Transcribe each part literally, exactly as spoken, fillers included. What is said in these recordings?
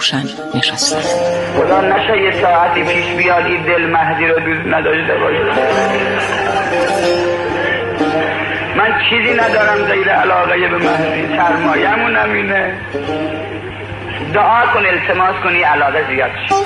روشن نشستند. خدا نشه یه ساعتی پیش بیاد این دل مهدی رو دوست نداشته باشه. من چیزی ندارم غیر علاقه به مهدی، سرمایه‌مون همینه. دعا کن، التماس کنی علاقه زیاد شه.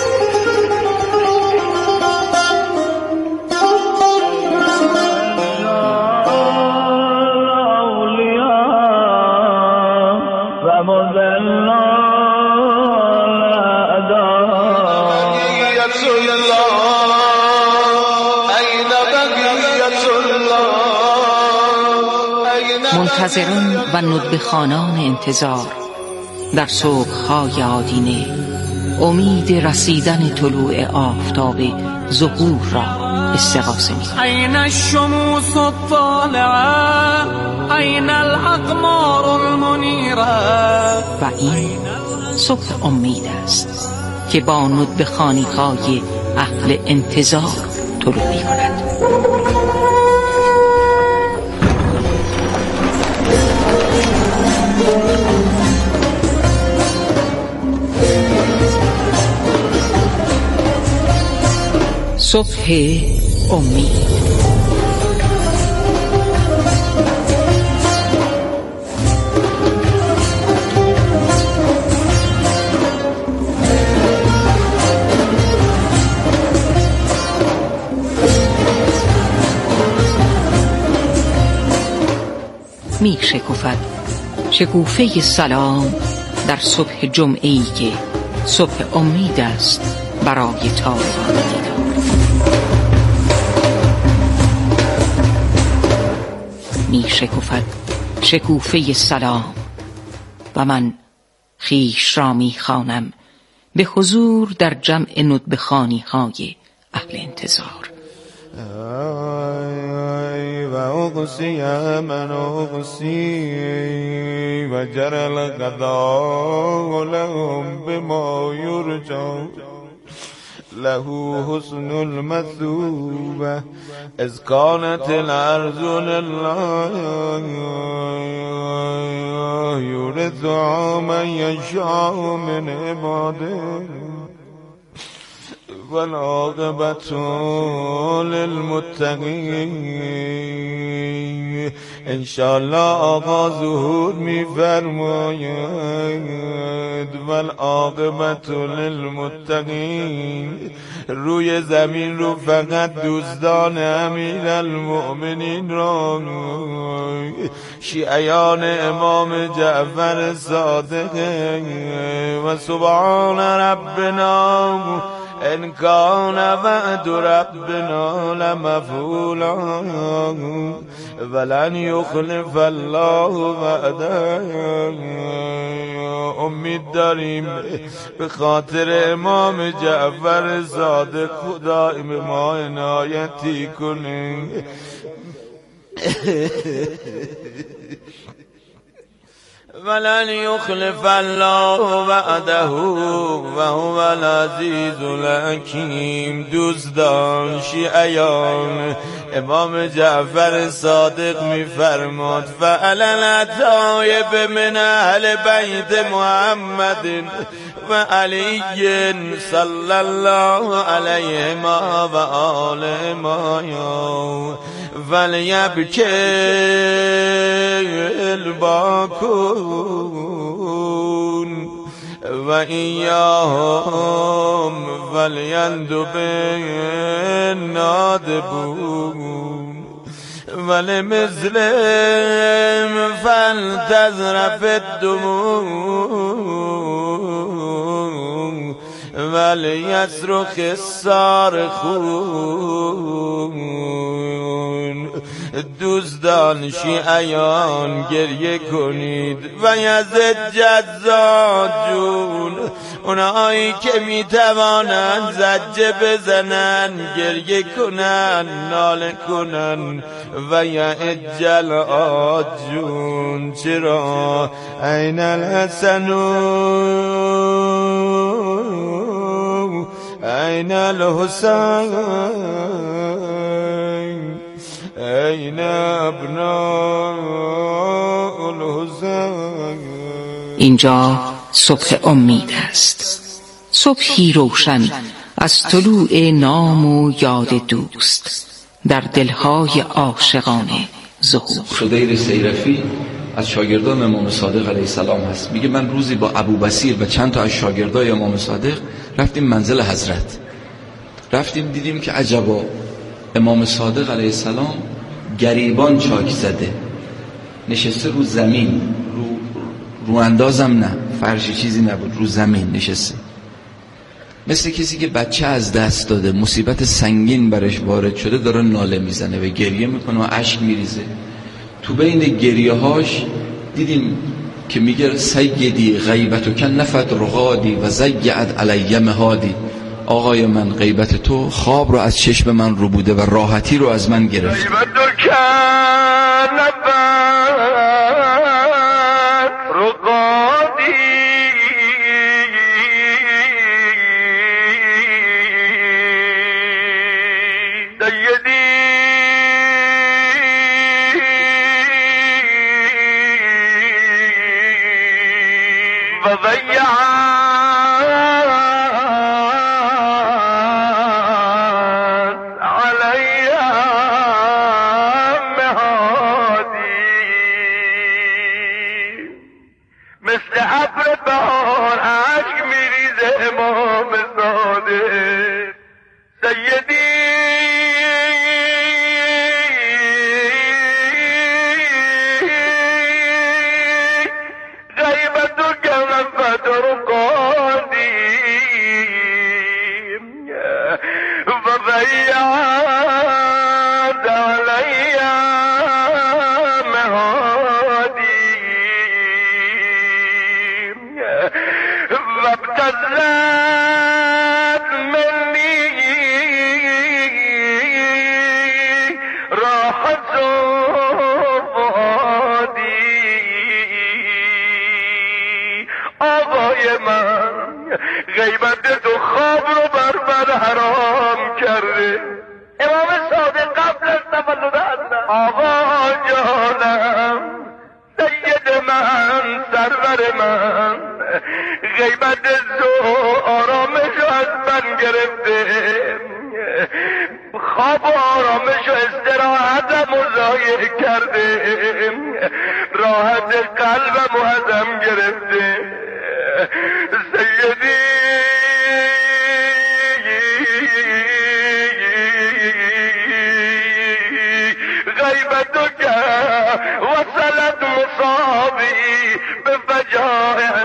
منتظران و ندبخانان انتظار در صبح‌های آدینه امید رسیدن طلوع آفتاب ظهور را استغاثه می‌کنند. أين الشموس الطالعة أين الأقمار المنيرة. و این صبح امید است که با ندبخانی‌های اهل انتظار طلوع می‌کند. صبح امید. می شکفد شکوفه سلام در صبح جمعه‌ای که صبح امید است برای تازه دیدار. می شکفد شکوفه سلام و من خویش را می خوانم به حضور در جمع ندبخانی های اهل انتظار. و اغسی من اغسی و جر القضاء لهم بما یرجون له حسن المثوبة اذ كانت الارض لله يورثها من يشاء من عباده والعاقبة للمتقین. انشاءالله آقا ظهور می فرماید والعاقبة للمتقین. روی زمین رو فقط دوستان امیر المؤمنین را، شیعیان امام جعفر صادق و سبحان ربنا ان کان وعد ربنا لمفعولا ولن یخلف الله وعده. امید داریم به خاطر امام جعفر صادق خدا به ما عنایتی کنه. ولن یخلف الله وعده و هو العزیز الحکیم. دوستان شیعیان امام جعفر صادق می فرماد فعلن طایب من اهل بیت محمد و علی صلی الله علیه ما و آله ما ولیبکی الباکون و ایاهم ولیندب النادبون ولمسلم فلتذرف الدموع ولیصرخ الصارخون. دوستان شیعیان گریه کنید و یزد جزاد جون، اونایی که میتوانند زجه بزنن، گریه کنن، ناله کنن و یعجل آجون. چرا؟ این الحسن این الحسین این ابناء الحسین. اینجا صبح امید است، صبحی روشن از طلوع نام و یاد دوست در دلهای عاشقان ظهور. سدیر سیرفی از شاگردان امام صادق علیه السلام هست. میگه من روزی با ابو بصیر و چند تا از شاگردای امام صادق رفتیم منزل حضرت. رفتیم دیدیم که عجبا، امام صادق علیه السلام گریبان چاک زده، نشسته رو زمین، رو, رو اندازم نه، فرشی چیزی نبود، رو زمین نشسته، مثل کسی که بچه از دست داده، مصیبت سنگین برش وارد شده، داره ناله میزنه و گریه میکنه و اشک میریزه. تو بین گریه هاش دیدیم که میگه سیدی غیبتو کن نفت رغادی و زیعت علی مهادی، آقای من غیبت تو خواب رو از چشم من رو بوده و راحتی رو از من گرفت. غیبتو کن نفت رغادی غیبت تو خواب رو بر من حرام کرده. امام صادق قبل از تولد حضرت، آقا جانم، سید من، سرور من، غیبت تو آرامش از من گرفته، خواب و آرامش و استراحتم و ضایع کرده، راحت قلبم و ازم گرفته. سیدی غیبتک وصلت مصابی به فجائع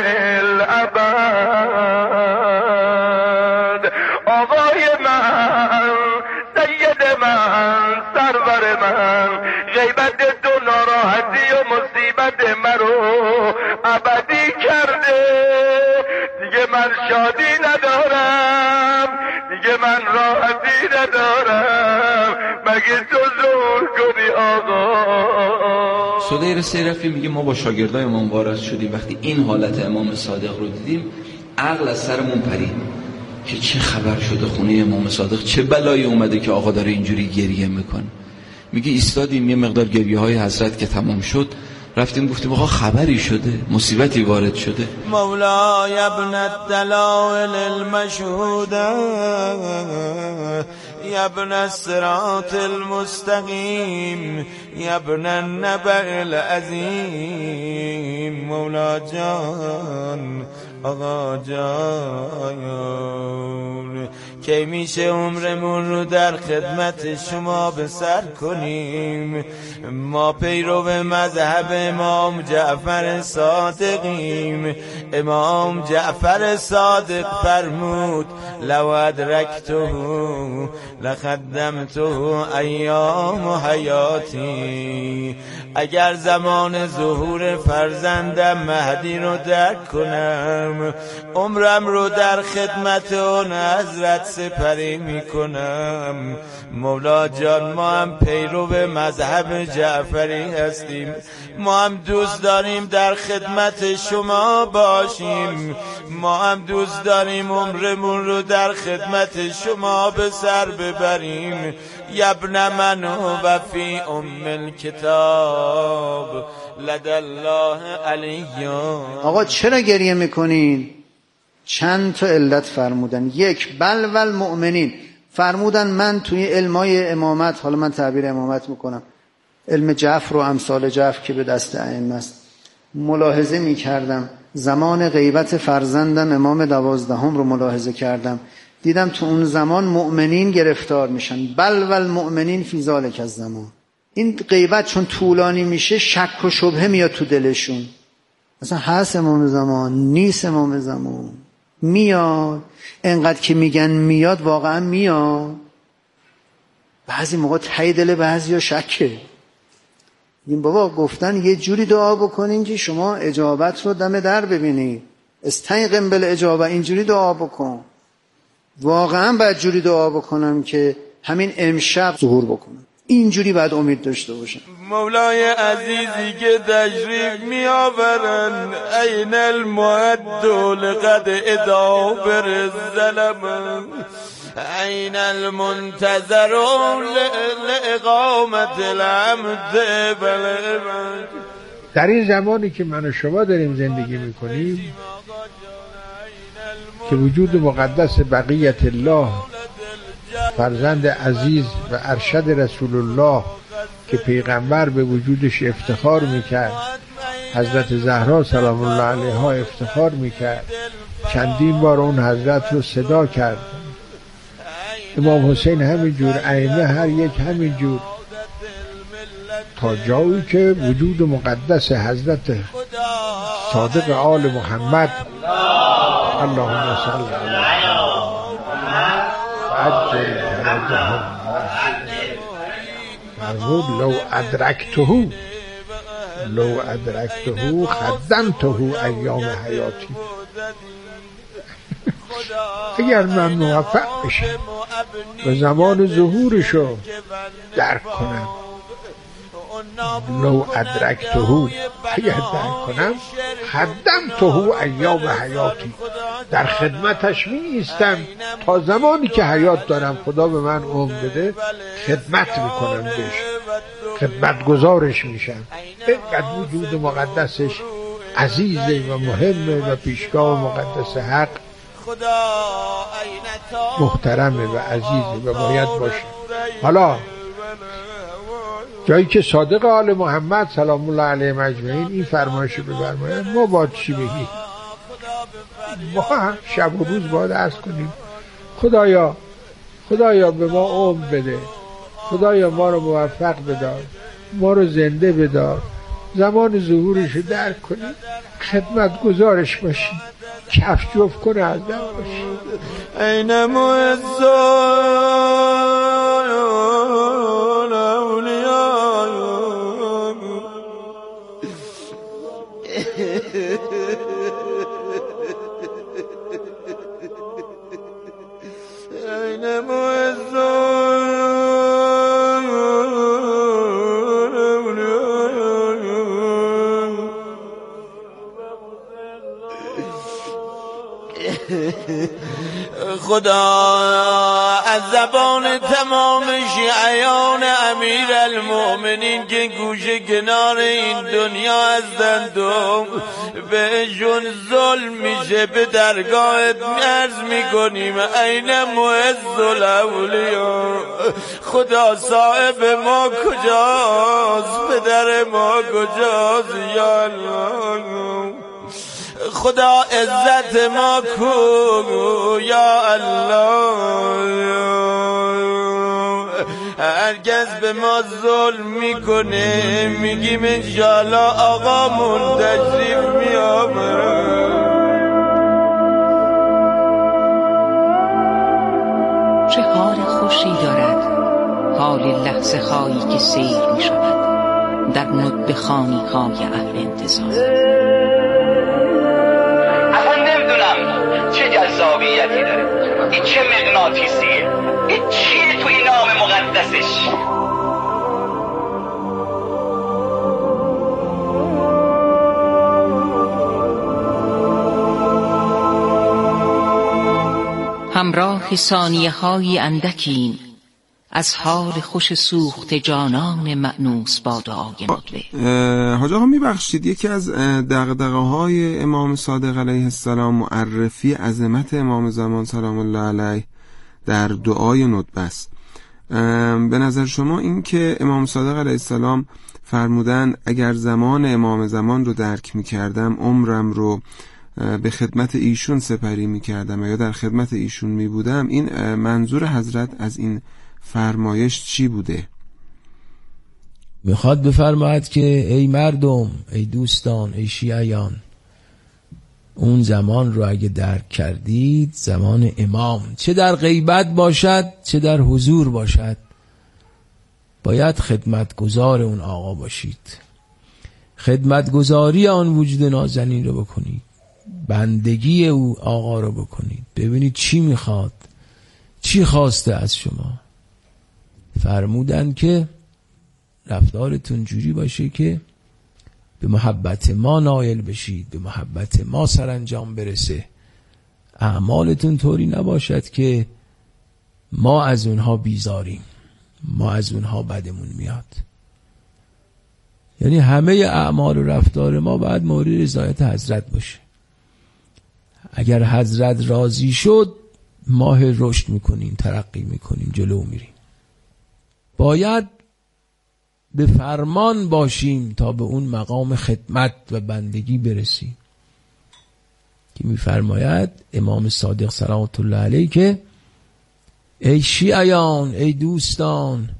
الابد. آقای من، سید من، سرور من، غیبت تو ناراحتی و مصیبت مرو ابدی کرده. دیگه من شادی ندارم، دیگه من راحتی ندارم، مگه تو زور کنی آقا. سدیر سیرفی میگه ما با شاگردای امام وارد شدیم، وقتی این حالت امام صادق رو دیدیم عقل از سرمون پرید که چه خبر شده خونه امام صادق، چه بلایی اومده که آقا داره اینجوری گریه میکنه. میگه ایستادیم، یه مقدار گریه های حضرت که تمام شد رفتیم گفتیم آقا خبری شده، مصیبتی وارد شده. مولای ابن الدلائل المشهوده یا ابن الصراط المستقیم یا ابن النبأ العظیم. مولا جان، آقا جان، کی میشه عمرمون رو در خدمت شما به سر کنیم؟ ما پیرو مذهب امام جعفر صادقیم. امام جعفر صادق فرمود لو ادرکته لخدمته ایام حیاتی. اگر زمان ظهور فرزندم مهدی رو درک کنم، عمرم رو در خدمت اون حضرت سپری میکنم. مولا جان ما هم پیرو مذهب جعفری هستیم، ما هم دوست داریم در خدمت شما باشیم، ما هم دوست داریم عمرمون رو در خدمت شما به سر ببریم. یبن من و فی ام الکتاب لدى الله علی. آقا چرا گریه میکنین؟ چند تا علت فرمودن. یک، بل ول مؤمنین فرمودن. من توی علمای امامت، حالا من تعبیر امامت میکنم، علم جعفر و امثال جعفر که به دست ائمه است، ملاحظه میکردم زمان غیبت فرزندم امام دوازدهم رو ملاحظه کردم، دیدم تو اون زمان مؤمنین گرفتار میشن. بل ول مؤمنین فی ذلک الزمان. این غیبت چون طولانی میشه شک و شبهه میاد تو دلشون، مثلا هست امام زمان، نیست امام زمان، میاد. انقدر که میگن میاد واقعا میاد. بعضی موقع ته دل بعضیا شکه. این بابا گفتن یه جوری دعا بکنین که شما اجابت رو دم در ببینید. استیقن بالاجابه، اینجوری دعا بکن. واقعا باید جوری دعا بکنم که همین امشب ظهور بکنم. اینجوری باید امید داشته باشم. مولای عزیزی که تشریف می آورن، این المعد لقد ادا بر الظلم، این المنتظر لاقامت العمد بالعبد. در این زمانی که من و شما داریم زندگی میکنیم که وجود مقدس بقیت الله، فرزند عزیز و ارشد رسول الله که پیغمبر به وجودش افتخار میکرد، حضرت زهرا سلام الله علیها افتخار میکرد، چندین بار اون حضرت رو صدا کرد، امام حسین همینجور، ائمه هر یک همینجور، تا جایی که وجود مقدس حضرت صادق آل محمد اللهم صل علی عجل درجهم فرمود لو ادرکته لو ادرکته خدمته ایام حیاتی. اگر من موفق بشم و زمان ظهورشو درک کنم، لو ادرکته اگر درک کنم، خدمته ایام حیاتی، در خدمتش می ایستم تا زمانی که حیات دارم. خدا به من عمر بده خدمت میکنم بهش، خدمت گزارش میشم. اینقدر وجود مقدسش عزیزه و مهمه و پیشگاه مقدس حق محترمه و عزیزه و باید باشه. حالا جایی که صادق آل محمد سلام الله علیه اجمعین این فرمایشو بفرمایند، ما باید چی بگیم؟ ما هم شب و روز باید عرض کنیم خدایا خدایا به ما عمر بده، خدایا ما رو موفق بدار، ما رو زنده بدار، زمان ظهورش رو درک کنیم، خدمت گزارش باشیم، کف جفت کنه از در باشیم. این معزان اولیاء این معزان خدا از زبان تمام شیعیان امیر المؤمنین که گوشه کنار این دنیا هستند و بهشون ظلم میشه به درگاهت عرض میکنیم این معز الاولیا. خدا صاحب ما کجاست؟ پدر ما کجاست یا الله؟ خدا عزت ما کو یا الله؟ هرگز به ما ظلم میکنه میگیم انشاءالله آقامون تشریف میآورد. چه حال خوشی دارد حال لحظه هایی که سیر می شود در ندب خانی های اهل انتظار. چه جذابیتی داره، این چه مقناطیسی مغناطیسیه. این چیه تو این نام مقدسش؟ همراه ثانیه های اندکیم از حال خوش سوخت جانان مأنوس با دعای ندوه. حاج آقا میبخشید، یکی از دغدغه های امام صادق علیه السلام معرفی عظمت امام زمان سلام الله علیه در دعای ندبه است. به نظر شما این که امام صادق علیه السلام فرمودن اگر زمان امام زمان رو درک میکردم عمرم رو به خدمت ایشون سپری میکردم یا در خدمت ایشون میبودم، این منظور حضرت از این فرمایش چی بوده؟ میخواد بفرماید که ای مردم، ای دوستان، ای شیعیان، اون زمان رو اگه درک کردید، زمان امام، چه در غیبت باشد چه در حضور باشد، باید خدمتگزار اون آقا باشید، خدمتگزاری آن وجود نازنین رو بکنید، بندگی او آقا رو بکنید، ببینید چی میخواد، چی خواسته از شما. فرمودن که رفتارتون جوری باشه که به محبت ما نائل بشید، به محبت ما سرانجام برسه. اعمالتون طوری نباشد که ما از اونها بیزاریم، ما از اونها بدمون میاد. یعنی همه اعمال و رفتار ما باید مورد رضایت حضرت باشه. اگر حضرت راضی شد، ما رشد میکنیم، ترقی میکنیم، جلو میریم. باید به فرمان باشیم تا به اون مقام خدمت و بندگی برسیم که میفرماید امام صادق صلوات الله علیه که ای شیعیان، ای دوستان،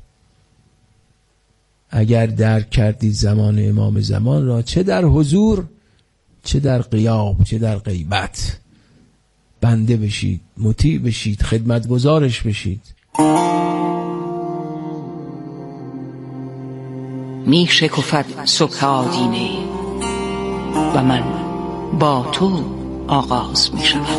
اگر درک کردید زمان امام زمان را، چه در حضور چه در غیاب چه در غیبت، بنده بشید، مطیع بشید، خدمتگزارش بشید. می شکفد صبح آدینه و من با تو آغاز می شود.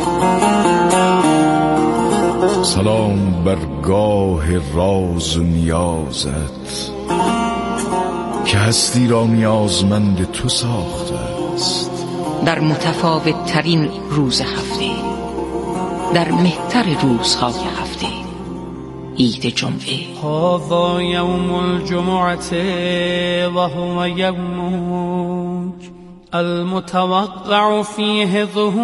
سلام بر گاه راز و نیازت که هستی را نیازمند تو ساخته است. در متفاوت ترین روز هفته، در مهتر روزهای هفته، عید جمعه. هذا یوم الجمعه و هو یومک المتوقع فیه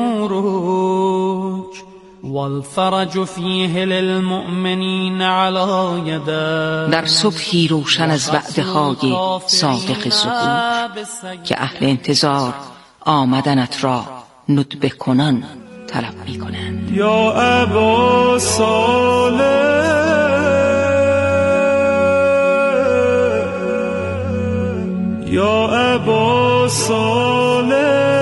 ظهورک والفرج فیه للمؤمنین علی یدک. در صبحی روشن از وعده های صادق ظهور که اهل انتظار آمدنت را ندبه کنان طلب می کنند. یا ابا صالح، یا ابا صالح،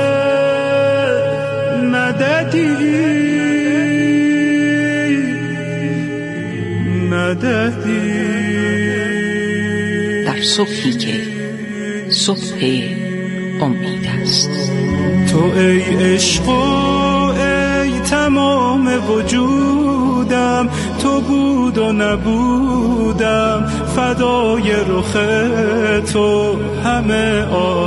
مددی مددی. در صبحی که صبح امید است. تو ای عشق و ای تمام وجودم، تو بود و نبودم، فدای رخ تو همه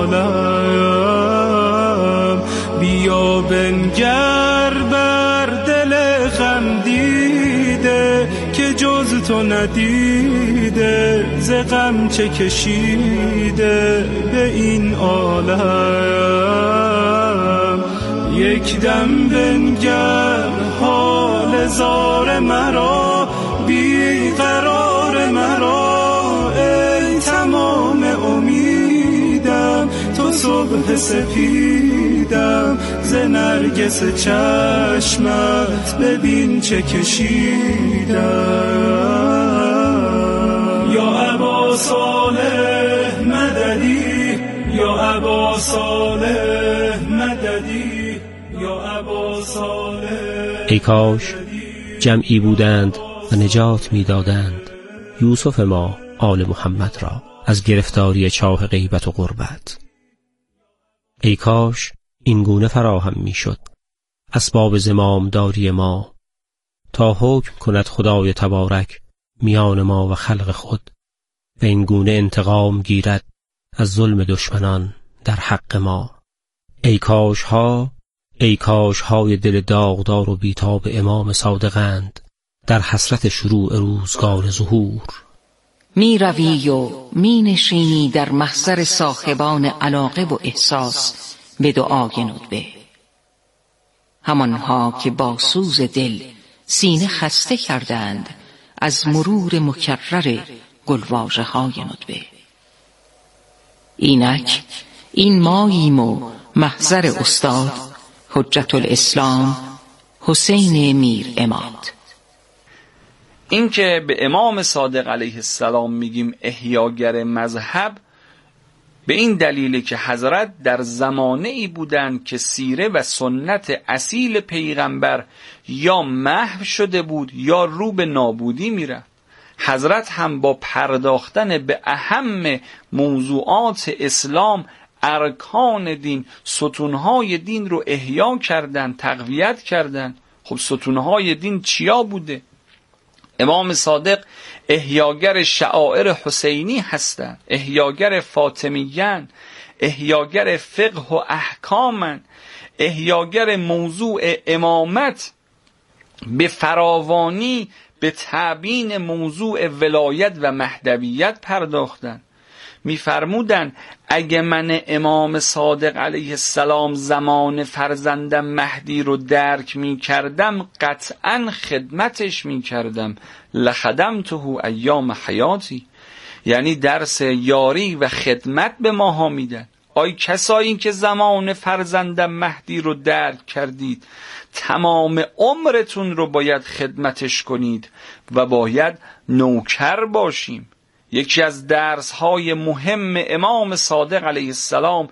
عالم. بیا بنگر بر دل غم دیده که جز تو ندیده، ز غم چه کشیده به این عالم. یک دم بنگر حال زار مرا، بی قرار مرا، ای تمام امیدم، تو صبح سپیدم، ز نرگس چشمت ببین چه کشیدم. یا ابا صالح مددی، یا ابا صالح مددی، یا ابا صالح. ای کاش جمعی بودند و نجات می‌دادند یوسف ما آل محمد را از گرفتاری چاه غیبت و غربت. ای کاش این گونه فراهم می‌شد اسباب زمامداری ما تا حکم کند خدای تبارک میان ما و خلق خود و این گونه انتقام گیرد از ظلم دشمنان در حق ما. ای کاش ها ای کاش های دل داغدار و بیتاب امام صادقند در حسرت شروع روزگار ظهور. می روی و می نشینی در محضر صاحبان علاقه و احساس به دعای ندبه، همانها که با سوز دل سینه خسته کردند از مرور مکرر گلواژه های ندبه. اینک این ماییم و محضر استاد حجت الاسلام حسین میر عماد. این که به امام صادق علیه السلام میگیم احیاگر مذهب به این دلیل که حضرت در زمانه ای بودند که سیره و سنت اصیل پیغمبر یا محو شده بود یا رو به نابودی میرفت. حضرت هم با پرداختن به اهم موضوعات اسلام، ارکان دین، ستونهای دین رو احیا کردن، تقویت کردن. خب ستونهای دین چیا بوده؟ امام صادق احیاگر شعائر حسینی هستند، احیاگر فاطمیان، احیاگر فقه و احکامن، احیاگر موضوع امامت به فراوانی به تبیین موضوع ولایت و مهدویت پرداختن. میفرمودن اگه من امام صادق علیه السلام زمان فرزندم مهدی رو درک میکردم قطعا خدمتش میکردم، لخدمته ایام حیاتی. یعنی درس یاری و خدمت به ماها میدن. آی کسایی که زمان فرزندم مهدی رو درک کردید، تمام عمرتون رو باید خدمتش کنید و باید نوکر باشیم. یکی از درس‌های مهم امام صادق علیه السلام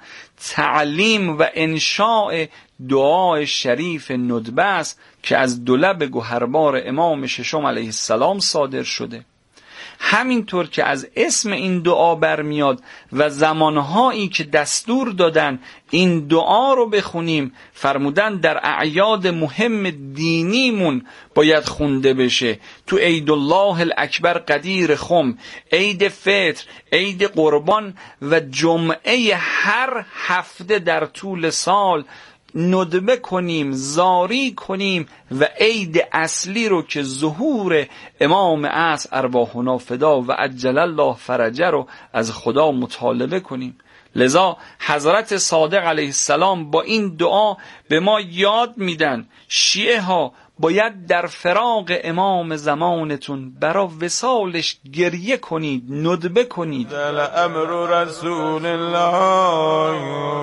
تعلیم و انشاء دعای شریف ندبه است که از دو لب گوهربار امام ششم علیه السلام صادر شده. همینطور که از اسم این دعا برمیاد و زمانهایی که دستور دادن این دعا رو بخونیم، فرمودن در اعیاد مهم دینیمون باید خونده بشه. تو عید الله الاکبر قدیر خم، عید فطر، عید قربان و جمعه هر هفته در طول سال ندبه کنیم، زاری کنیم و عید اصلی رو که ظهور امام عصر ارواحنا فدا و عجل الله فرجه رو از خدا مطالبه کنیم. لذا حضرت صادق علیه السلام با این دعا به ما یاد میدن شیعه ها باید در فراق امام زمانتون برای وصالش گریه کنید، ندبه کنید. امر رسول الله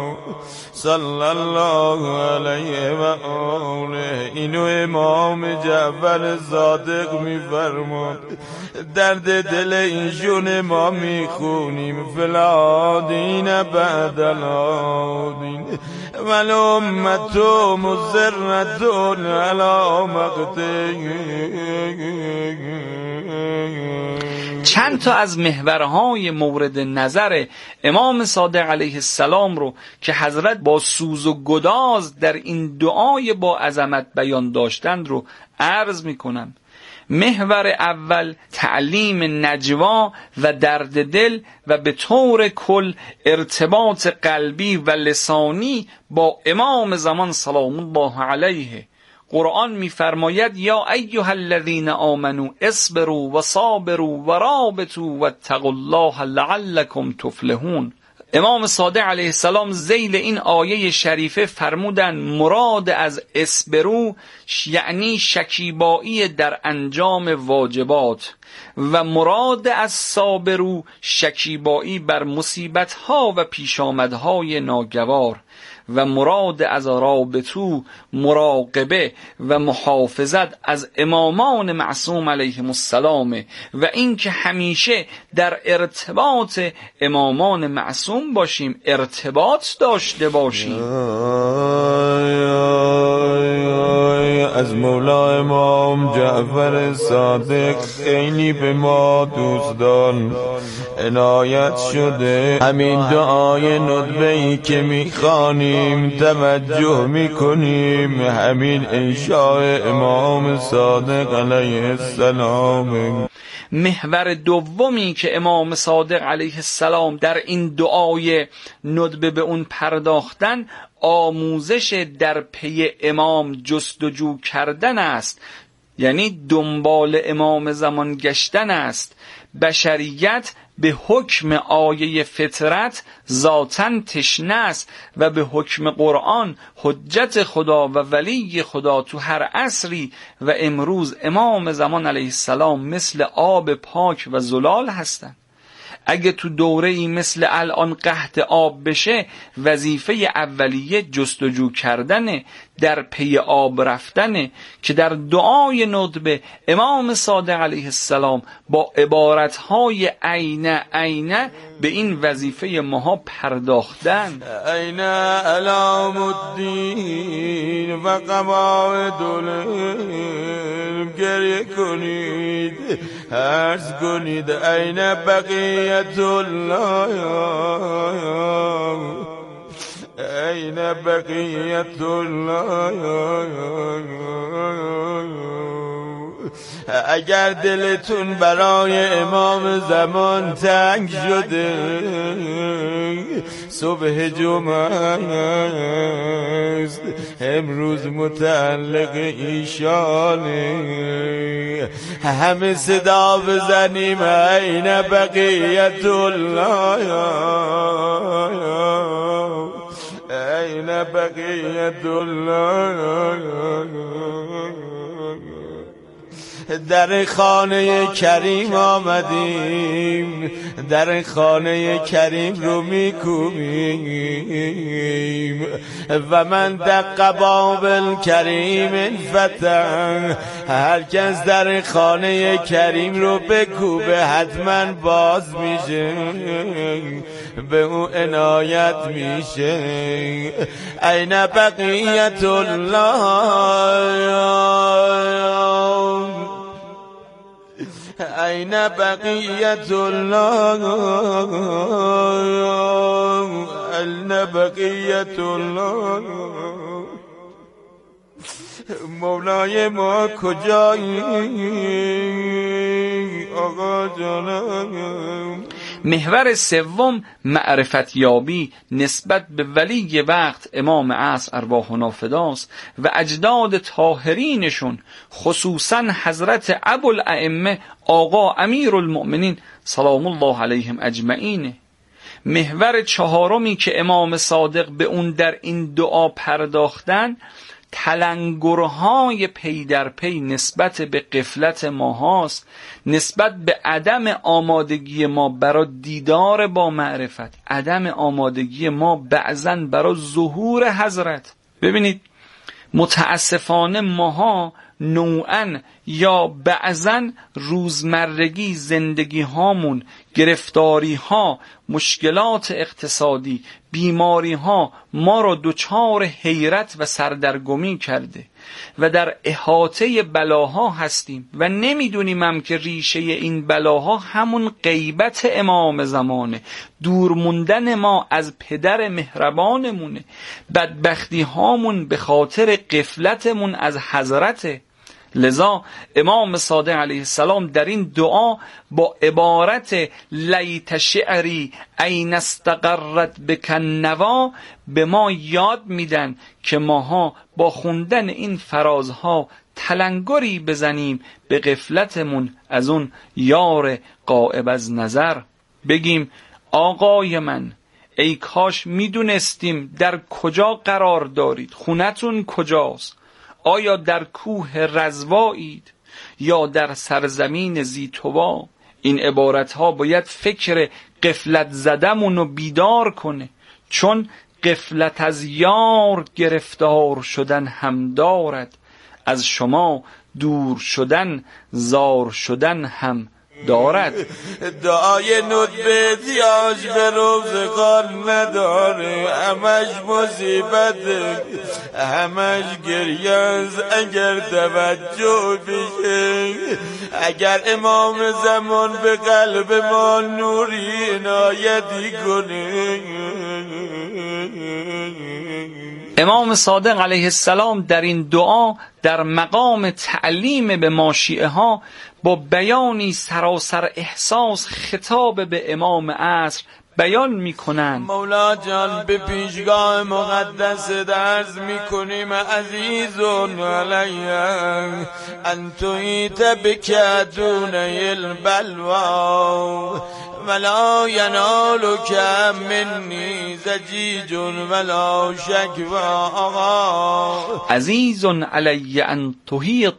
صلی الله علیه و آله. اینو امام جعفر صادق میفرمود، درد دل اینشون ما میخونیم. فلادین بعد الادین ول امتو مزرتون علی چند تا از محورهای مورد نظر امام صادق علیه السلام رو که حضرت با سوز و گداز در این دعای با عظمت بیان داشتند رو عرض میکنم. محور اول تعلیم نجوا و درد دل و به طور کل ارتباط قلبی و لسانی با امام زمان سلام الله علیه. قرآن میفرماید یا ایها الذین آمنوا اصبروا و صابروا و رابطوا واتقوا الله لعلکم تفلحون. امام صادق علیه السلام ذیل این آیه شریفه فرمودن مراد از اصبرو یعنی شکیبایی در انجام واجبات و مراد از صابرو شکیبایی بر مصیبت‌ها و پیشامدهای ناگوار و مراد از رابطو مراقبه و محافظت از امامان معصوم علیهم السلام و اینکه همیشه در ارتباط امامان معصوم باشیم، ارتباط داشته باشیم. از مولا امام جعفر صادق اینی به ما دوستان عنایت شده. همین دعای ندبه‌ای که میخوانیم توجه میکنیم همین انشاء امام صادق علیه السلام. محور دومی که امام صادق علیه السلام در این دعای ندبه به اون پرداختن آموزش در پی امام جستجو کردن است، یعنی دنبال امام زمان گشتن است. بشریت به حکم آیه فطرت ذاتاً تشنه است و به حکم قرآن حجت خدا و ولی خدا تو هر عصری و امروز امام زمان علیه السلام مثل آب پاک و زلال هستند. اگه تو دوره ای مثل الان قحط آب بشه، وظیفه اولیه جستجو کردنه، در پی آب رفتنه که در دعای ندبه امام صادق علیه السلام با عبارتهای عین عین به این وظیفه ماها پرداختن. عین علام الدین و قواعد العلم گریه کنید، عرض کنید عین بقیت الله، عین بقیت الله. اگر دلتون برای امام زمان تنگ شده، صبح جمعه است، امروز متعلق ایشانه، همه صدا بزنیم عین بقیت الله، عین بقیت الله. در خانه کریم آمدیم، در خانه کریم رو میکوبیم و من دق باب الکریم فتح. هر کس در خانه کریم رو بکوبه حتما باز میشه، به او عنایت میشه. این بقیت الله، این بقیت الله، این بقیت الله. مولای ما کجایی آقا جانم؟ محور سوم معرفت یابی نسبت به ولی وقت امام عصر ارواحنا فداست و اجداد طاهرینشون، خصوصا حضرت ابوالائمه آقا امیر المؤمنین سلام الله علیهم اجمعین. محور چهارمی که امام صادق به اون در این دعا پرداختن تلنگرهای پی در پی نسبت به غفلت ما هاست، نسبت به عدم آمادگی ما برای دیدار با معرفت، عدم آمادگی ما بعضاً برای ظهور حضرت. ببینید متاسفانه ماها نوعاً یا بعضاً روزمرگی زندگی هامون، گرفتاری ها، مشکلات اقتصادی، بیماری ها ما را دچار حیرت و سردرگمی کرده و در احاطه بلاها هستیم و نمیدونیم هم که ریشه این بلاها همون غیبت امام زمانه، دور موندن ما از پدر مهربانمونه، بدبختی هامون به خاطر غفلتمون از حضرته. لذا امام صادق علیه السلام در این دعا با عبارت لیت شعری این استقرت بک النوا به ما یاد میدن که ماها با خوندن این فرازها تلنگری بزنیم به غفلتمون از اون یار غائب از نظر. بگیم آقای من، ای کاش میدونستیم در کجا قرار دارید، خونتون کجاست، آیا در کوه رزوایید یا در سرزمین زیتوا؟ این عبارت ها باید فکر غفلت زدمون رو بیدار کنه، چون غفلت از یار گرفتار شدن هم دارد، از شما دور شدن زار شدن هم دارد. دعای ندبه احتیاج به روزگار نداره، همش مصیبت، همش گریز. اگر توجه بشه، اگر امام زمان به قلب ما نوری عنایتی کنه. امام صادق علیه السلام در این دعا در مقام تعلیم به ما شیعه ها با بیانی سراسر احساس خطاب به امام عصر بیان میکنند. مولا جان به پیشگاه مقدس درز میکنیم عزیزون علیه انتویت بکدون البلوا ولا ینالک منی زجیج ولا شکوا. عزیز علی ان تحیط